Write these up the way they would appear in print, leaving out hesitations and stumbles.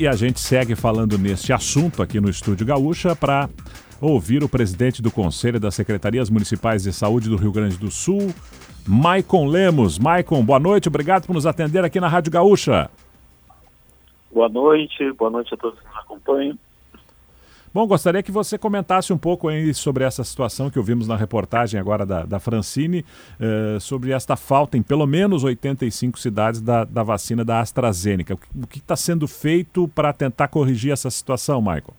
E a gente segue falando neste assunto aqui no Estúdio Gaúcha para ouvir o presidente do Conselho das Secretarias Municipais de Saúde do Rio Grande do Sul, Maicon Lemos. Maicon, boa noite, obrigado por nos atender aqui na Rádio Gaúcha. Boa noite a todos que nos acompanham. Bom, gostaria que você comentasse um pouco aí sobre essa situação que ouvimos na reportagem agora da Francine, sobre esta falta em pelo menos 85 cidades da vacina da AstraZeneca. O que está sendo feito para tentar corrigir essa situação, Maicon?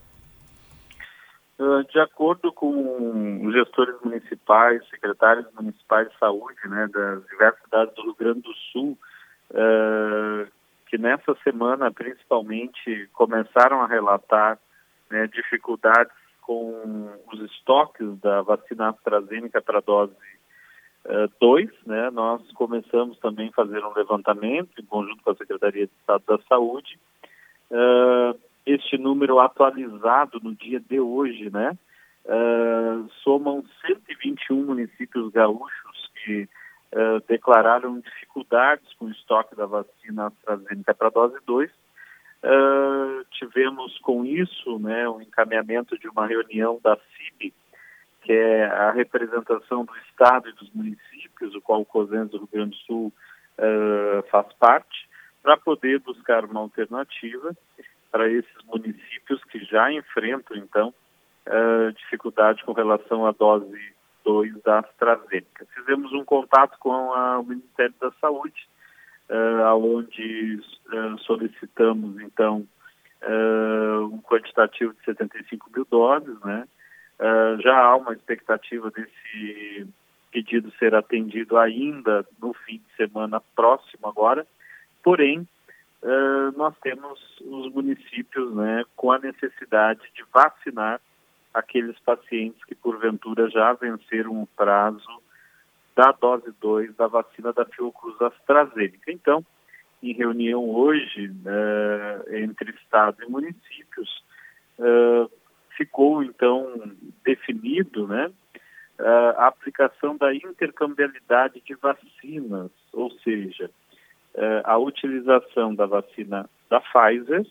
De acordo com os gestores municipais, secretários municipais de saúde, né, das diversas cidades do Rio Grande do Sul, que nessa semana principalmente começaram a relatar dificuldades com os estoques da vacina AstraZeneca para dose 2, né? Nós começamos também a fazer um levantamento em conjunto com a Secretaria de Estado da Saúde. Este número atualizado no dia de hoje, né? Somam 121 municípios gaúchos que declararam dificuldades com o estoque da vacina AstraZeneca para dose 2. Tivemos com isso, né, um encaminhamento de uma reunião da CIB, que é a representação do Estado e dos municípios, o qual o COSENS do Rio Grande do Sul faz parte, para poder buscar uma alternativa para esses municípios que já enfrentam, então, dificuldade com relação à dose 2 da AstraZeneca. Fizemos um contato com o Ministério da Saúde, onde solicitamos, então, um quantitativo de 75 mil doses, né? Já há uma expectativa desse pedido ser atendido ainda no fim de semana próximo agora, porém, nós temos os municípios, né, com a necessidade de vacinar aqueles pacientes que, porventura, já venceram o prazo da dose 2 da vacina da Fiocruz AstraZeneca. Então, em reunião hoje, entre Estado e municípios, ficou, então, definido, né, a aplicação da intercambiabilidade de vacinas, ou seja, a utilização da vacina da Pfizer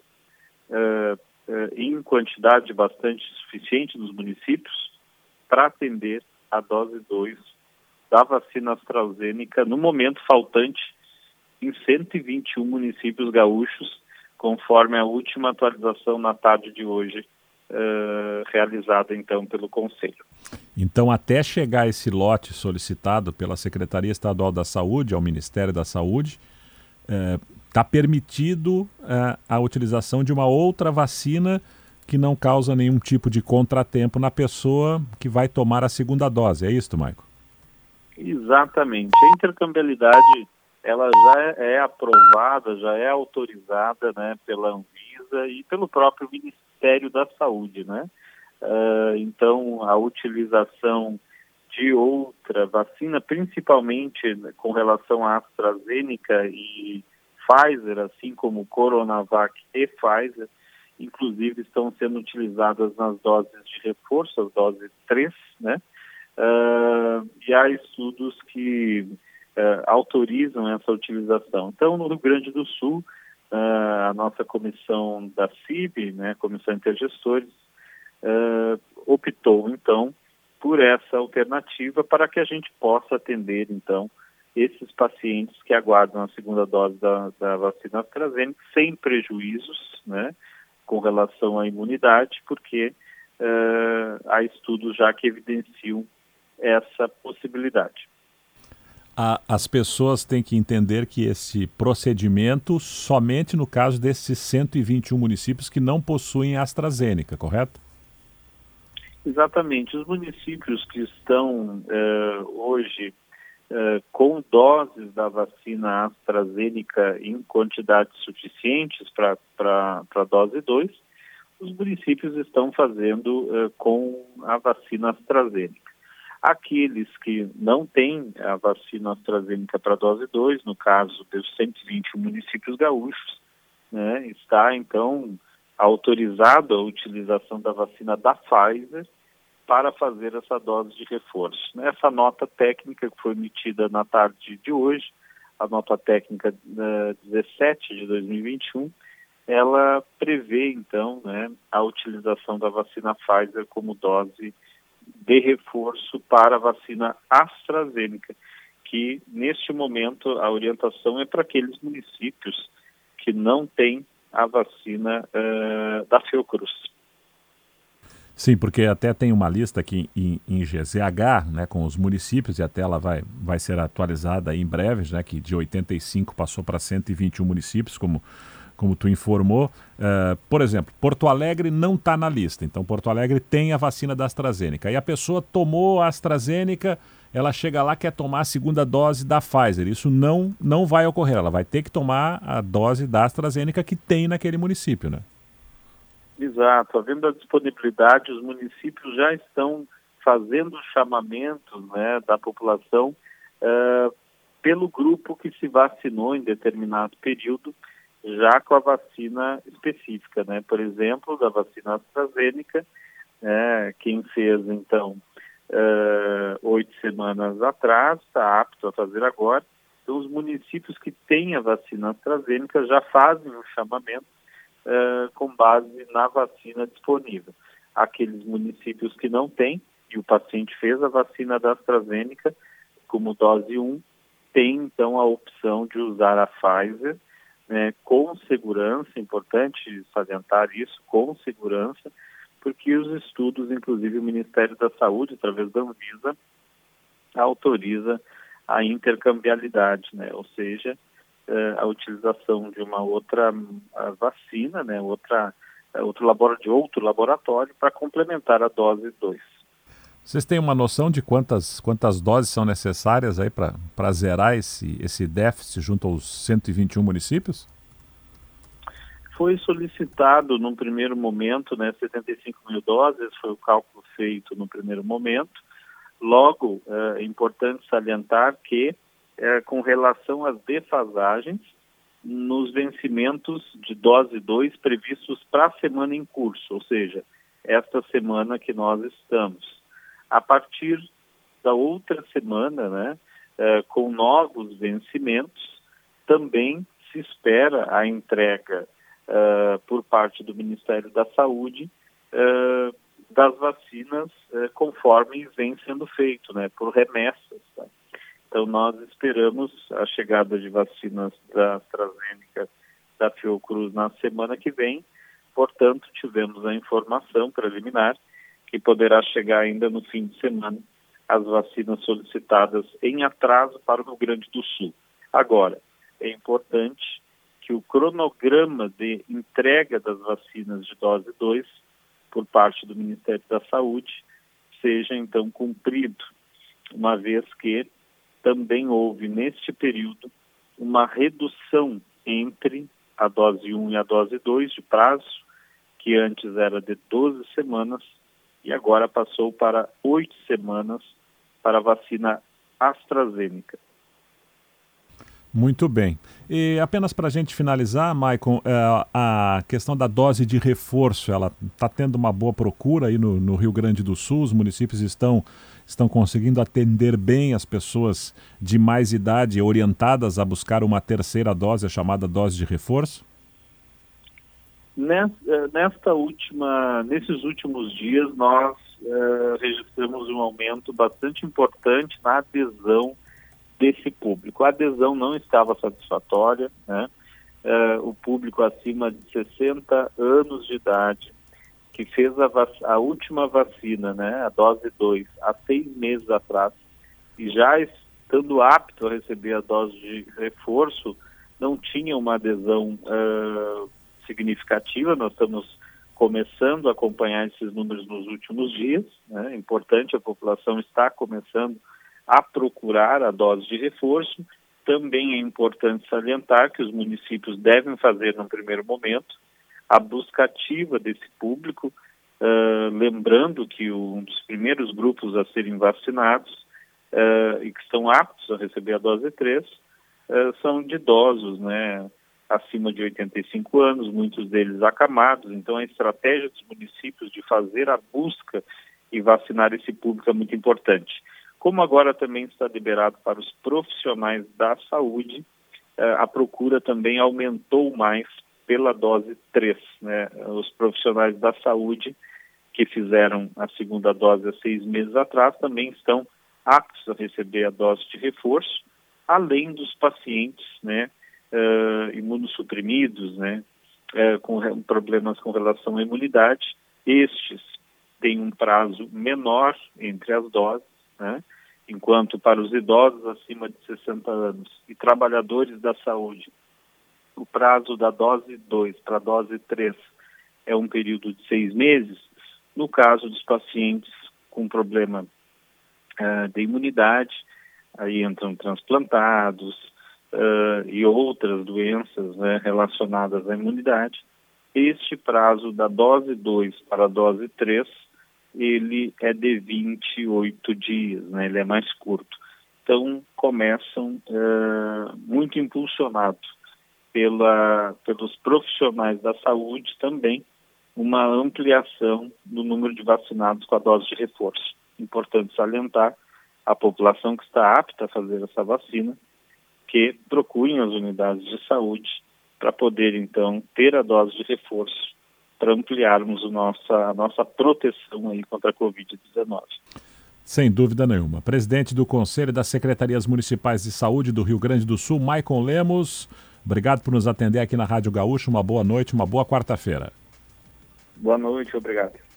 em quantidade bastante suficiente nos municípios para atender a dose 2 da vacina AstraZeneca, no momento faltante em 121 municípios gaúchos, conforme a última atualização na tarde de hoje, realizada então pelo Conselho. Então, até chegar esse lote solicitado pela Secretaria Estadual da Saúde, ao Ministério da Saúde, está permitido a utilização de uma outra vacina que não causa nenhum tipo de contratempo na pessoa que vai tomar a segunda dose. É isso, Maicon? Exatamente. A intercambiabilidade, ela já é aprovada, já é autorizada, né, pela Anvisa e pelo próprio Ministério da Saúde, né? Então, a utilização de outra vacina, principalmente com relação à AstraZeneca e Pfizer, assim como Coronavac e Pfizer, inclusive estão sendo utilizadas nas doses de reforço, as doses 3, né? E há estudos que autorizam essa utilização. Então, no Rio Grande do Sul, a nossa comissão da CIB, né, Comissão Intergestores, optou, então, por essa alternativa para que a gente possa atender, então, esses pacientes que aguardam a segunda dose da vacina AstraZeneca sem prejuízos, né, com relação à imunidade, porque há estudos já que evidenciam essa possibilidade. As pessoas têm que entender que esse procedimento somente no caso desses 121 municípios que não possuem AstraZeneca, correto? Exatamente. Os municípios que estão hoje com doses da vacina AstraZeneca em quantidades suficientes para a dose 2, os municípios estão fazendo com a vacina AstraZeneca. Aqueles que não têm a vacina AstraZeneca para dose 2, no caso dos 121 municípios gaúchos, né, está então autorizado a utilização da vacina da Pfizer para fazer essa dose de reforço. Essa nota técnica que foi emitida na tarde de hoje, a nota técnica 17 de 2021, ela prevê, então, né, a utilização da vacina Pfizer como dose de reforço para a vacina AstraZeneca, que, neste momento, a orientação é para aqueles municípios que não têm a vacina da Fiocruz. Sim, porque até tem uma lista aqui em GZH, né, com os municípios, e até ela vai ser atualizada aí em breve, né, que de 85 passou para 121 municípios, como tu informou. Por exemplo, Porto Alegre não está na lista, então Porto Alegre tem a vacina da AstraZeneca. E a pessoa tomou a AstraZeneca, ela chega lá, quer tomar a segunda dose da Pfizer. Isso não vai ocorrer, ela vai ter que tomar a dose da AstraZeneca que tem naquele município, né? Exato, havendo a disponibilidade, os municípios já estão fazendo chamamentos, né, da população pelo grupo que se vacinou em determinado período, já com a vacina específica, né? Por exemplo, da vacina AstraZeneca, quem fez, então, 8 semanas atrás, está apto a fazer agora. Então, os municípios que têm a vacina AstraZeneca já fazem o chamamento com base na vacina disponível. Aqueles municípios que não têm, e o paciente fez a vacina da AstraZeneca como dose 1, tem então a opção de usar a Pfizer, com segurança, importante salientar isso, com segurança, porque os estudos, inclusive o Ministério da Saúde, através da Anvisa, autoriza a intercambiabilidade, né? Ou seja, a utilização de uma outra vacina, né, outro laboratório para complementar a dose 2. Vocês têm uma noção de quantas doses são necessárias aí para zerar esse déficit junto aos 121 municípios? Foi solicitado num primeiro momento, 75 mil doses, foi o cálculo feito no primeiro momento. Logo, é importante salientar que com relação às defasagens, nos vencimentos de dose 2 previstos para a semana em curso, ou seja, esta semana que nós estamos. A partir da outra semana, com novos vencimentos, também se espera a entrega por parte do Ministério da Saúde das vacinas conforme vem sendo feito, por remessas, tá? Então, nós esperamos a chegada de vacinas da AstraZeneca, da Fiocruz, na semana que vem. Portanto, tivemos a informação preliminar que poderá chegar ainda no fim de semana as vacinas solicitadas em atraso para o Rio Grande do Sul. Agora, é importante que o cronograma de entrega das vacinas de dose 2 por parte do Ministério da Saúde seja, então, cumprido, uma vez que também houve, neste período, uma redução entre a dose 1 e a dose 2 de prazo, que antes era de 12 semanas e agora passou para 8 semanas para a vacina AstraZeneca. Muito bem. E apenas para a gente finalizar, Maicon, a questão da dose de reforço, ela está tendo uma boa procura aí no Rio Grande do Sul, os municípios estão conseguindo atender bem as pessoas de mais idade orientadas a buscar uma terceira dose, a chamada dose de reforço? Nesses últimos dias, nós registramos um aumento bastante importante na adesão desse público. A adesão não estava satisfatória, o público acima de 60 anos de idade, que fez a última vacina, a dose 2, há 6 meses atrás, e já estando apto a receber a dose de reforço, não tinha uma adesão significativa. Nós estamos começando a acompanhar esses números nos últimos dias, É importante, a população está começando a procurar a dose de reforço. Também é importante salientar que os municípios devem fazer, no primeiro momento, a busca ativa desse público, lembrando que um dos primeiros grupos a serem vacinados e que estão aptos a receber a dose 3 são de idosos, acima de 85 anos, muitos deles acamados. Então, a estratégia dos municípios de fazer a busca e vacinar esse público é muito importante. Como agora também está liberado para os profissionais da saúde, a procura também aumentou mais pela dose 3, né? Os profissionais da saúde que fizeram a segunda dose há 6 meses atrás também estão aptos a receber a dose de reforço, além dos pacientes, né, imunossuprimidos, né, com problemas com relação à imunidade. Estes têm um prazo menor entre as doses, né, enquanto para os idosos acima de 60 anos e trabalhadores da saúde, o prazo da dose 2 para a dose 3 é um período de 6 meses. No caso dos pacientes com problema de imunidade, aí entram transplantados e outras doenças, né, relacionadas à imunidade. Este prazo da dose 2 para a dose 3, ele é de 28 dias, né, ele é mais curto. Então, começam muito impulsionado pelos profissionais da saúde também, uma ampliação do número de vacinados com a dose de reforço. Importante salientar a população que está apta a fazer essa vacina, que procurem as unidades de saúde para poder, então, ter a dose de reforço, para ampliarmos a nossa proteção aí contra a Covid-19. Sem dúvida nenhuma. Presidente do Conselho das Secretarias Municipais de Saúde do Rio Grande do Sul, Maicon Lemos, obrigado por nos atender aqui na Rádio Gaúcho. Uma boa noite, uma boa quarta-feira. Boa noite, obrigado.